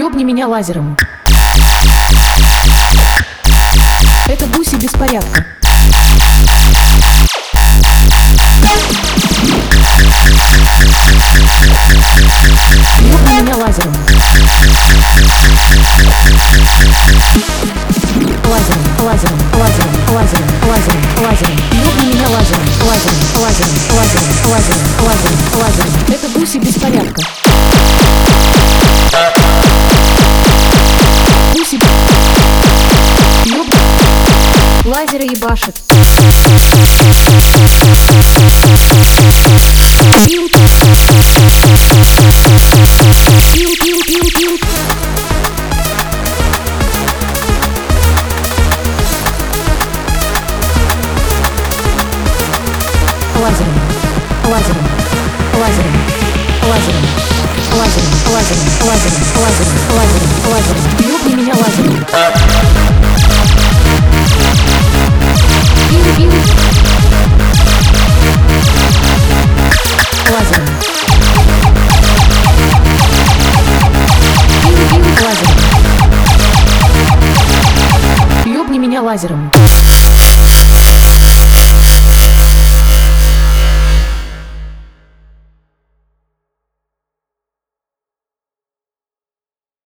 Ёбни меня лазером. Это гуси беспорядка. Ёбни меня лазером. Лазером, лазером, лазером, лазером, лазером, лазером. Ёбни меня лазером, лазером, лазером, лазером, лазером, лазером, лазером. Это гуси беспорядка. Гуси. Ёб. Лазеры ебашит. Пил. Пил, пил, пил, пил. Лазером, лазером, лазером, лазером, лазером, лазером, лазером, лазером, лазером, лазером. Ёбни меня лазером. Пил, пил. Лазером. Пил, пил, лазером. Ёбни меня лазером.